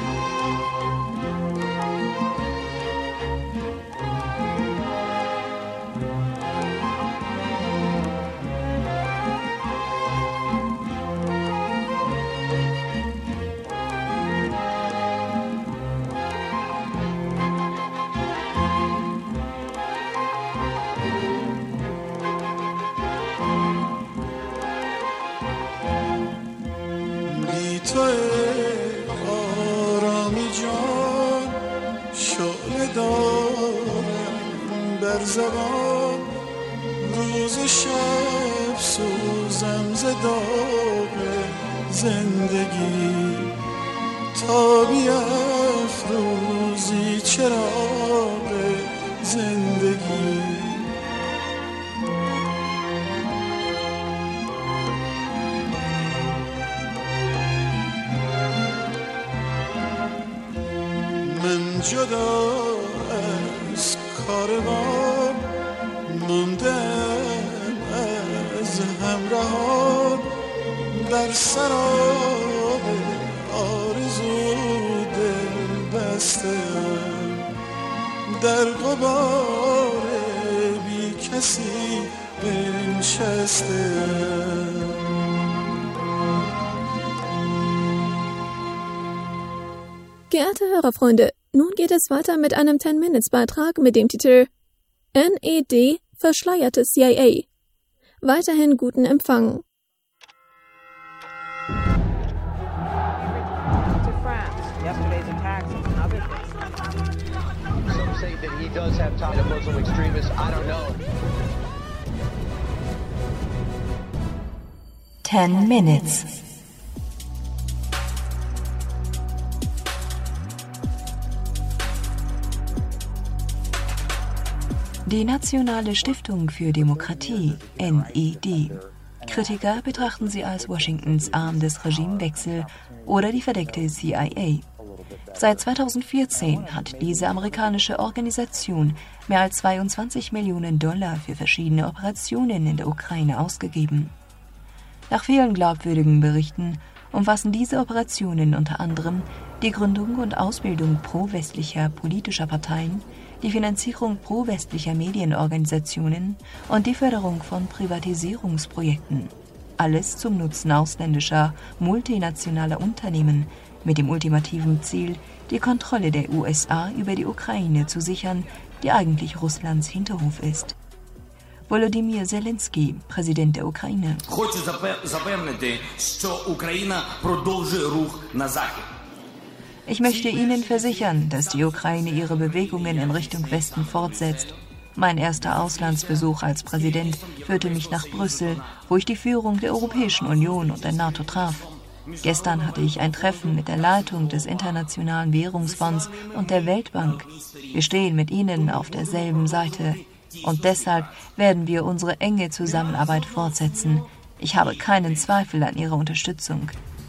تو آرامی جان شعله دارم بر زبان روز و شب سوزم ز داغ زندگی تا بیفروزی چراغ زندگی من جدا از کاروان موندم از همراهان در سراب آرزو دل بستم در غبار بی کسی بنشستم. Geehrte Hörerfreunde, nun geht es weiter mit einem ten-Minutes-Beitrag mit dem Titel N E D verschleierte C I A. Weiterhin guten Empfang. Ten Minutes. Die Nationale Stiftung für Demokratie, N E D. Kritiker betrachten sie als Washingtons Arm des Regimewechsels oder die verdeckte C I A. Seit zweitausendvierzehn hat diese amerikanische Organisation mehr als zweiundzwanzig Millionen Dollar für verschiedene Operationen in der Ukraine ausgegeben. Nach vielen glaubwürdigen Berichten umfassen diese Operationen unter anderem die Gründung und Ausbildung pro-westlicher politischer Parteien, die Finanzierung pro-westlicher Medienorganisationen und die Förderung von Privatisierungsprojekten. Alles zum Nutzen ausländischer, multinationaler Unternehmen mit dem ultimativen Ziel, die Kontrolle der U S A über die Ukraine zu sichern, die eigentlich Russlands Hinterhof ist. Volodymyr Zelensky, Präsident der Ukraine. Ich möchte Ihnen versichern, dass die Ukraine ihre Bewegungen in Richtung Westen fortsetzt. Mein erster Auslandsbesuch als Präsident führte mich nach Brüssel, wo ich die Führung der Europäischen Union und der NATO traf. Gestern hatte ich ein Treffen mit der Leitung des Internationalen Währungsfonds und der Weltbank. Wir stehen mit ihnen auf derselben Seite. Und deshalb werden wir unsere enge Zusammenarbeit fortsetzen. Ich habe keinen Zweifel an Ihrer Unterstützung.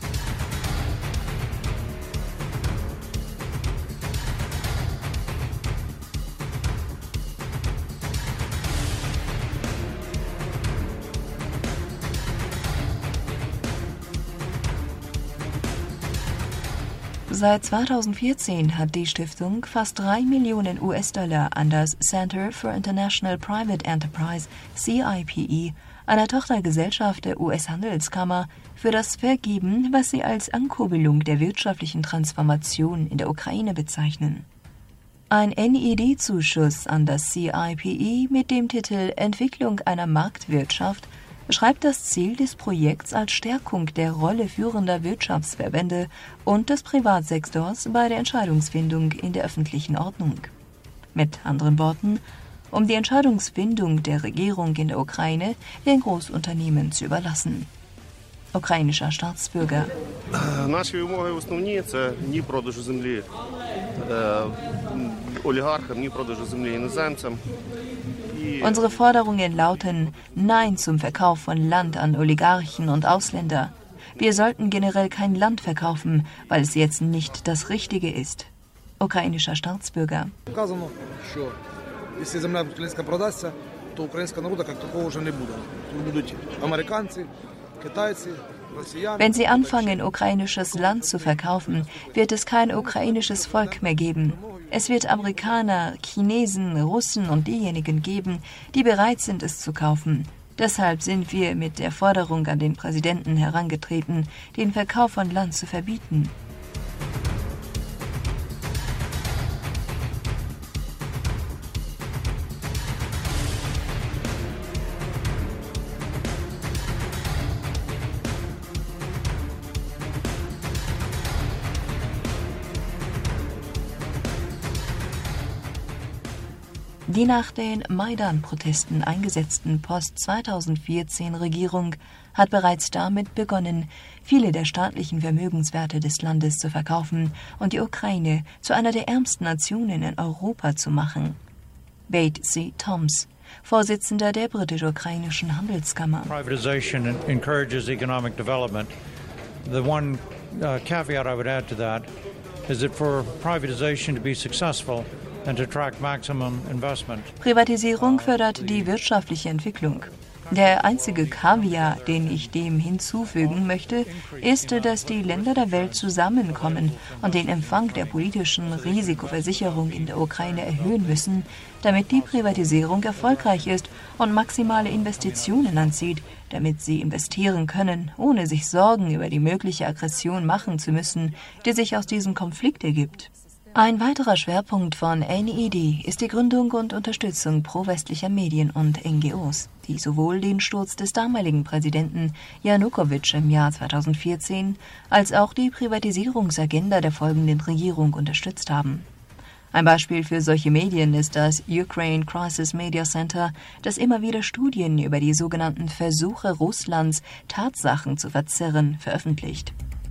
Seit zweitausendvierzehn hat die Stiftung fast drei Millionen U S-Dollar an das Center for International Private Enterprise, C I P E, einer Tochtergesellschaft der U S-Handelskammer, für das Vergeben, was sie als Ankurbelung der wirtschaftlichen Transformation in der Ukraine bezeichnen. Ein N E D-Zuschuss an das C I P E mit dem Titel Entwicklung einer Marktwirtschaft beschreibt das Ziel des Projekts als Stärkung der Rolle führender Wirtschaftsverbände und des Privatsektors bei der Entscheidungsfindung in der öffentlichen Ordnung. Mit anderen Worten, um die Entscheidungsfindung der Regierung in der Ukraine den Großunternehmen zu überlassen. Ukrainischer Staatsbürger. Наші вимоги основні – це ні продажу землі олігархам, ні продажу землі іноземцям. Unsere Forderungen lauten Nein zum Verkauf von Land an Oligarchen und Ausländer. Wir sollten generell kein Land verkaufen, weil es jetzt nicht das Richtige ist. Ukrainischer Staatsbürger. то українського народу як такого вже не буде. Тут будуть американці, китайці. Wenn sie anfangen, ukrainisches Land zu verkaufen, wird es kein ukrainisches Volk mehr geben. Es wird Amerikaner, Chinesen, Russen und diejenigen geben, die bereit sind, es zu kaufen. Deshalb sind wir mit der Forderung an den Präsidenten herangetreten, den Verkauf von Land zu verbieten. Die nach den Maidan-Protesten eingesetzten Post-zweitausendvierzehn-Regierung hat bereits damit begonnen, viele der staatlichen Vermögenswerte des Landes zu verkaufen und die Ukraine zu einer der ärmsten Nationen in Europa zu machen. Bate C. Toms, Vorsitzender der britisch-ukrainischen Handelskammer. Privatization encourages economic development. The one uh, caveat I would add to that is that for privatization to be successful, Privatisierung fördert die wirtschaftliche Entwicklung. Der einzige Kaviar, den ich dem hinzufügen möchte, ist, dass die Länder der Welt zusammenkommen und den Empfang der politischen Risikoversicherung in der Ukraine erhöhen müssen, damit die Privatisierung erfolgreich ist und maximale Investitionen anzieht, damit sie investieren können, ohne sich Sorgen über die mögliche Aggression machen zu müssen, die sich aus diesem Konflikt ergibt. Ein weiterer Schwerpunkt von N E D ist die Gründung und Unterstützung pro-westlicher Medien und N G Os, die sowohl den Sturz des damaligen Präsidenten Janukowitsch im Jahr zweitausendvierzehn als auch die Privatisierungsagenda der folgenden Regierung unterstützt haben. Ein Beispiel für solche Medien ist das Ukraine Crisis Media Center, das immer wieder Studien über die sogenannten Versuche Russlands, Tatsachen zu verzerren, veröffentlicht.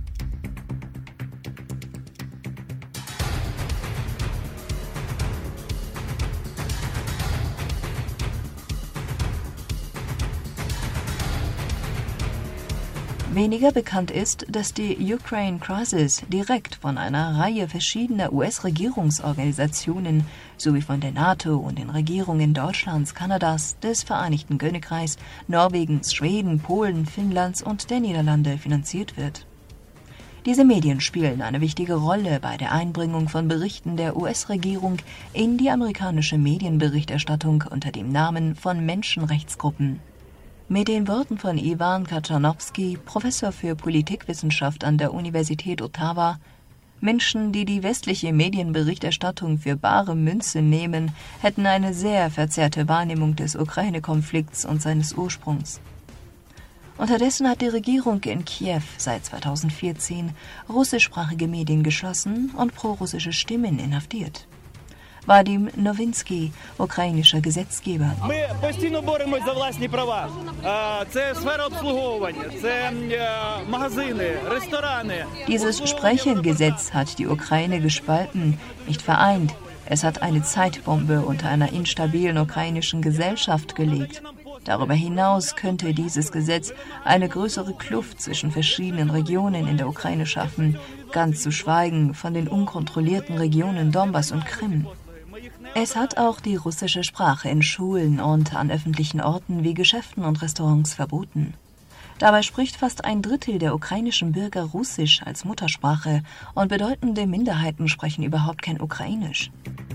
Weniger bekannt ist, dass die Ukraine Crisis direkt von einer Reihe verschiedener U S-Regierungsorganisationen sowie von der NATO und den Regierungen Deutschlands, Kanadas, des Vereinigten Königreichs, Norwegens, Schweden, Polen, Finnlands und der Niederlande finanziert wird. Diese Medien spielen eine wichtige Rolle bei der Einbringung von Berichten der U S-Regierung in die amerikanische Medienberichterstattung unter dem Namen von Menschenrechtsgruppen. Mit den Worten von Iwan Kaczanowski, Professor für Politikwissenschaft an der Universität Ottawa: Menschen, die die westliche Medienberichterstattung für bare Münze nehmen, hätten eine sehr verzerrte Wahrnehmung des Ukraine-Konflikts und seines Ursprungs. Unterdessen hat die Regierung in Kiew seit zweitausendvierzehn russischsprachige Medien geschlossen und prorussische Stimmen inhaftiert. Vadim Nowinski, ukrainischer Gesetzgeber. Dieses Sprechengesetz hat die Ukraine gespalten, nicht vereint. Es hat eine Zeitbombe unter einer instabilen ukrainischen Gesellschaft gelegt. Darüber hinaus könnte dieses Gesetz eine größere Kluft zwischen verschiedenen Regionen in der Ukraine schaffen, ganz zu schweigen von den unkontrollierten Regionen Donbass und Krim. Es hat auch die russische Sprache in Schulen und an öffentlichen Orten wie Geschäften und Restaurants verboten. Dabei spricht fast ein Drittel der ukrainischen Bürger Russisch als Muttersprache und bedeutende Minderheiten sprechen überhaupt kein Ukrainisch.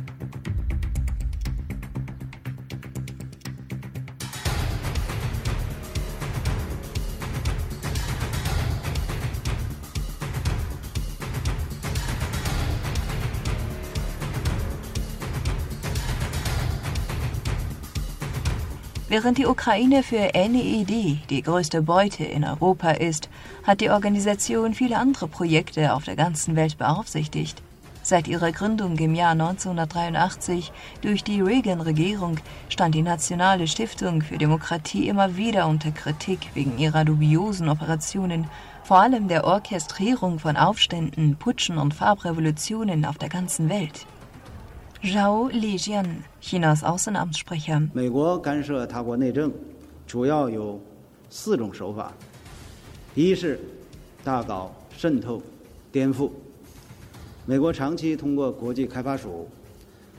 Während die Ukraine für N E D die größte Beute in Europa ist, hat die Organisation viele andere Projekte auf der ganzen Welt beaufsichtigt. Seit ihrer Gründung im Jahr neunzehnhundertdreiundachtzig durch die Reagan-Regierung stand die Nationale Stiftung für Demokratie immer wieder unter Kritik wegen ihrer dubiosen Operationen, vor allem der Orchestrierung von Aufständen, Putschen und Farbrevolutionen auf der ganzen Welt. Zhao Lijian, Chinas Außenamtssprecher. 美国干涉他国内政主要有四种手法。一是大搞渗透、颠覆。美国长期通过国际开发署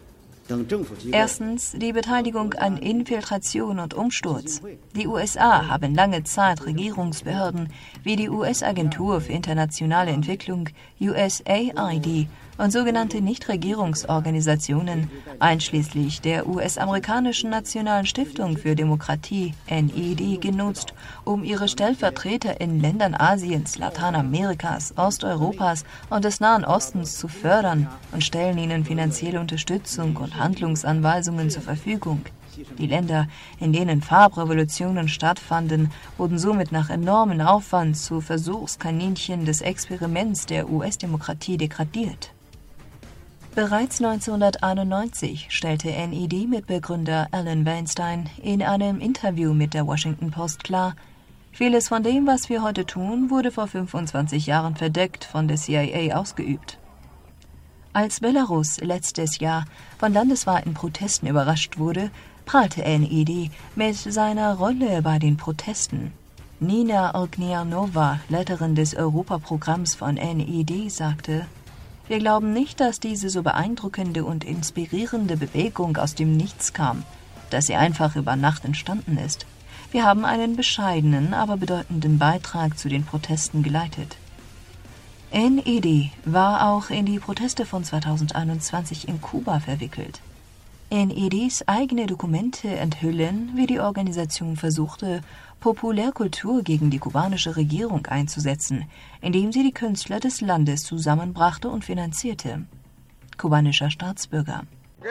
Erstens die Beteiligung an Infiltration und Umsturz. Die U S A haben lange Zeit Regierungsbehörden wie die U S-Agentur für internationale Entwicklung U S A I D und sogenannte Nichtregierungsorganisationen, einschließlich der U S-amerikanischen Nationalen Stiftung für Demokratie N E D, genutzt, um ihre Stellvertreter in Ländern Asiens, Lateinamerikas, Osteuropas und des Nahen Ostens zu fördern und stellen ihnen finanzielle Unterstützung und Handlungsanweisungen zur Verfügung. Die Länder, in denen Farbrevolutionen stattfanden, wurden somit nach enormem Aufwand zu Versuchskaninchen des Experiments der U S-Demokratie degradiert. Bereits neunzehnhunderteinundneunzig stellte N E D-Mitbegründer Alan Weinstein in einem Interview mit der Washington Post klar, vieles von dem, was wir heute tun, wurde vor fünfundzwanzig Jahren verdeckt von der C I A ausgeübt. Als Belarus letztes Jahr von landesweiten Protesten überrascht wurde, prahlte N E D mit seiner Rolle bei den Protesten. Nina Ognianova, Leiterin des Europaprogramms von N E D, sagte: Wir glauben nicht, dass diese so beeindruckende und inspirierende Bewegung aus dem Nichts kam, dass sie einfach über Nacht entstanden ist. Wir haben einen bescheidenen, aber bedeutenden Beitrag zu den Protesten geleitet. N E D war auch in die Proteste von zweitausendeinundzwanzig in Kuba verwickelt. N E Ds eigene Dokumente enthüllen, wie die Organisation versuchte, Populärkultur gegen die kubanische Regierung einzusetzen, indem sie die Künstler des Landes zusammenbrachte und finanzierte. Kubanischer Staatsbürger.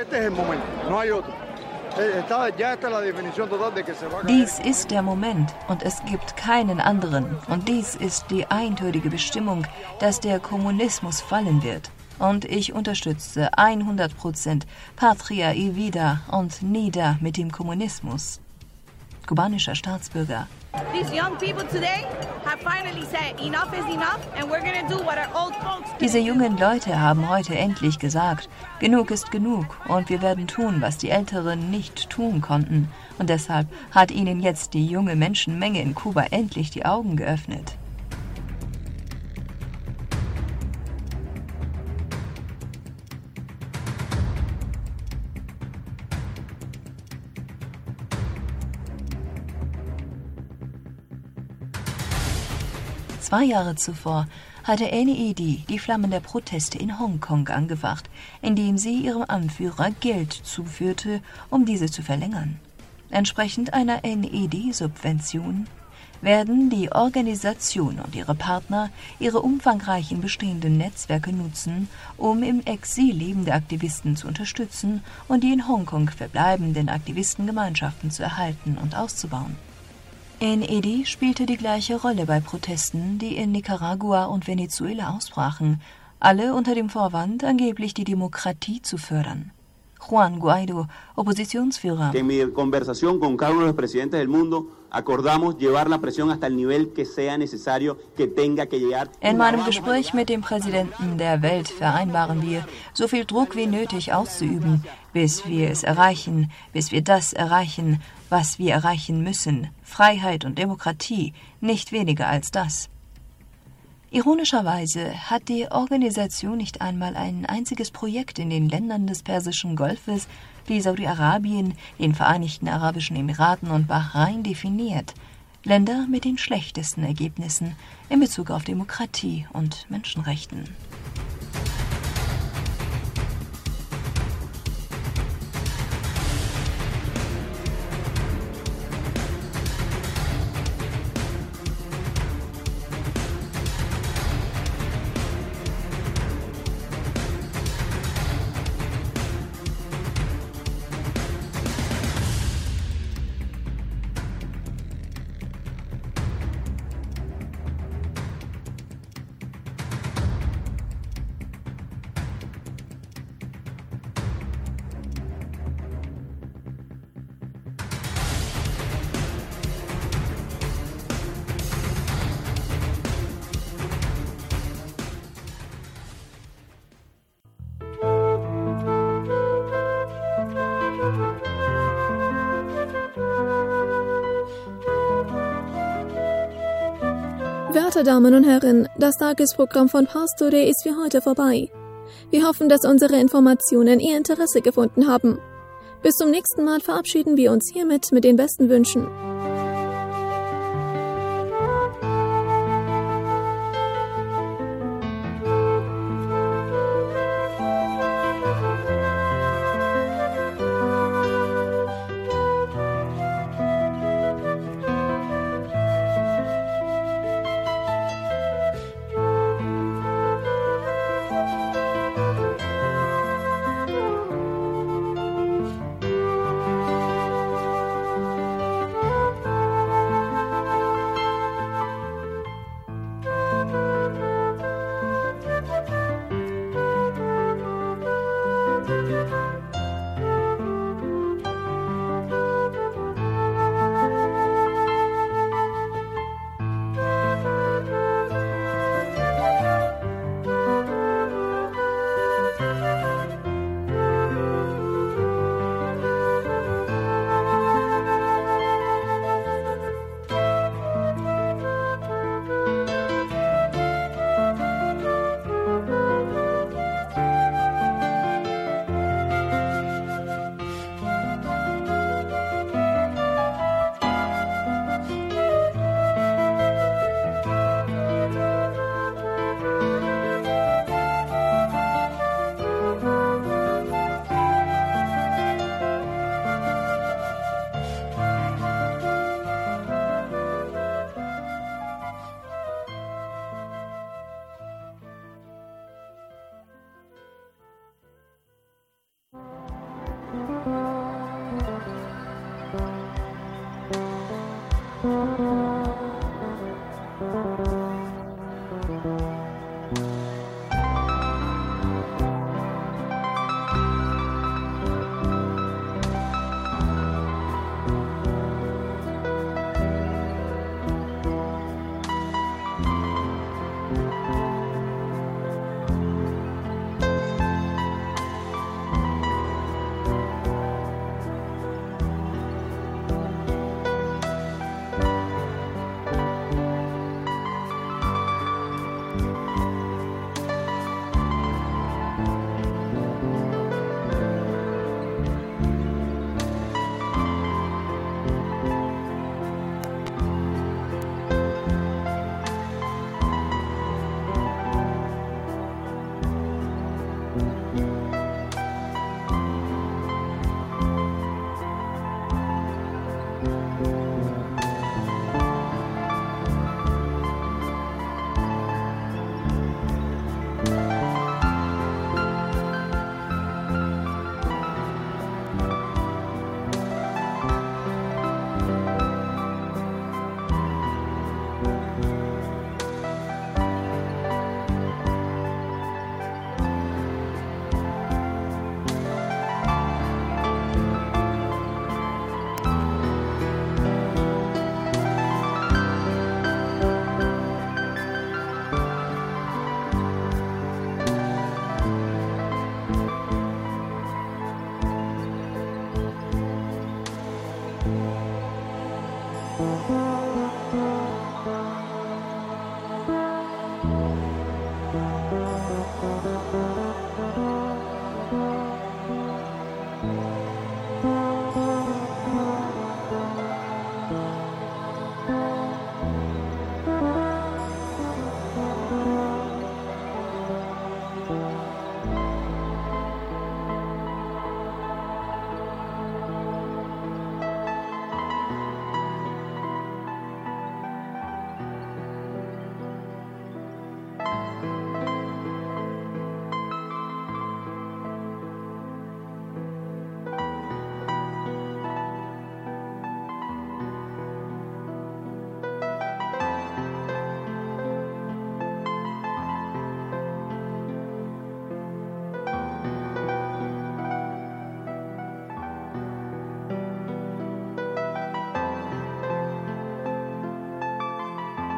Dies ist der Moment und es gibt keinen anderen. Und dies ist die eindeutige Bestimmung, dass der Kommunismus fallen wird. Und ich unterstütze hundert Prozent Patria y Vida und nieder mit dem Kommunismus. Kubanischer Staatsbürger. Diese jungen Leute haben heute endlich gesagt, genug ist genug und wir werden tun, was die Älteren nicht tun konnten. Und deshalb hat ihnen jetzt die junge Menschenmenge in Kuba endlich die Augen geöffnet. Zwei Jahre zuvor hatte N E D die Flammen der Proteste in Hongkong angefacht, indem sie ihrem Anführer Geld zuführte, um diese zu verlängern. Entsprechend einer N E D-Subvention werden die Organisation und ihre Partner ihre umfangreichen bestehenden Netzwerke nutzen, um im Exil lebende Aktivisten zu unterstützen und die in Hongkong verbleibenden Aktivistengemeinschaften zu erhalten und auszubauen. N E D spielte die gleiche Rolle bei Protesten, die in Nicaragua und Venezuela ausbrachen, alle unter dem Vorwand, angeblich die Demokratie zu fördern. Juan Guaido, Oppositionsführer. In mi conversación con cada uno de los presidentes del mundo acordamos llevar la presión hasta el nivel que sea necesario, que tenga que llegar. In meinem Gespräch mit dem Präsidenten der Welt vereinbaren wir, so viel Druck wie nötig auszuüben, bis wir es erreichen, bis wir das erreichen, was wir erreichen müssen. Freiheit und Demokratie, nicht weniger als das. Ironischerweise hat die Organisation nicht einmal ein einziges Projekt in den Ländern des Persischen Golfes wie Saudi-Arabien, den Vereinigten Arabischen Emiraten und Bahrain definiert. Länder mit den schlechtesten Ergebnissen in Bezug auf Demokratie und Menschenrechten. Werte Damen und Herren, das Tagesprogramm von Pastore ist für heute vorbei. Wir hoffen, dass unsere Informationen Ihr Interesse gefunden haben. Bis zum nächsten Mal verabschieden wir uns hiermit mit den besten Wünschen.